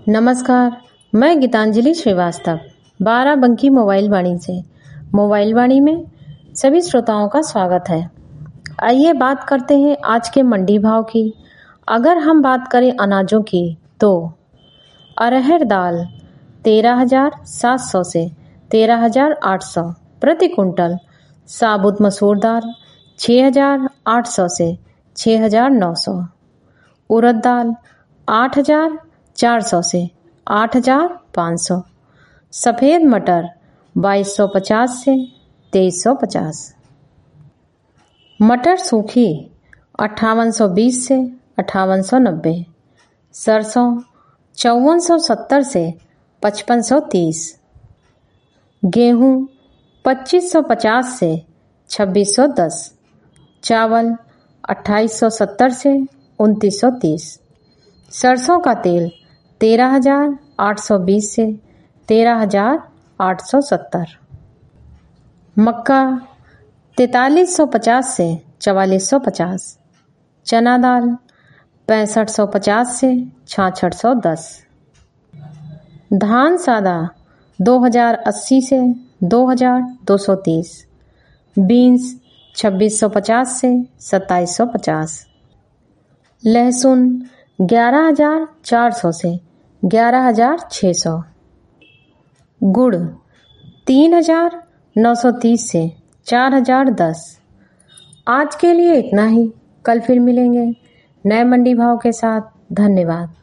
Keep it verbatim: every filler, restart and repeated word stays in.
नमस्कार, मैं गीतांजलि श्रीवास्तव बाराबंकी मोबाइल वाणी से मोबाइल वाणी में सभी श्रोताओं का स्वागत है। आइए बात करते हैं आज के मंडी भाव की। अगर हम बात करें अनाजों की तो अरहर दाल तेरह हजार सात सौ से तेरह हजार आठ सौ प्रति कुंटल, साबुत मसूर दाल छः हजार आठ सौ से छः हजार नौ सौ, उड़द दाल आठ हजार चार सौ से आठ हजार पाँच सौ, सफ़ेद मटर बाईस सौ पचास से तेईस सौ पचास, मटर सूखी अट्ठावन सौ बीस से अट्ठावन सौ नब्बे, सरसों चौवन सौ सत्तर से पचपन सौ तीस, गेहूँ पच्चीस सौ पचास से छब्बीस सौ दस, चावल अट्ठाईस सौ सत्तर से उनतीस सौ तीस, सरसों का तेल तेरह हजार आठ सौ बीस से तेरह हजार आठ सौ सत्तर, मक्का तैतालीस सौ पचास से चवालीस सौ पचास, चना दाल पैंसठ सौ पचास से छियासठ सौ दस, धान सादा दो हजार अस्सी से दो हजार दो सौ तीस, बीन्स छब्बीस सौ पचास से सत्ताईस सौ पचास, लहसुन ग्यारह हजार चार सौ से ग्यारह हजार छः सौ, गुड़ तीन हजार नौ सौ तीस से चार हजार दस। आज के लिए इतना ही। कल फिर मिलेंगे नए मंडी भाव के साथ। धन्यवाद।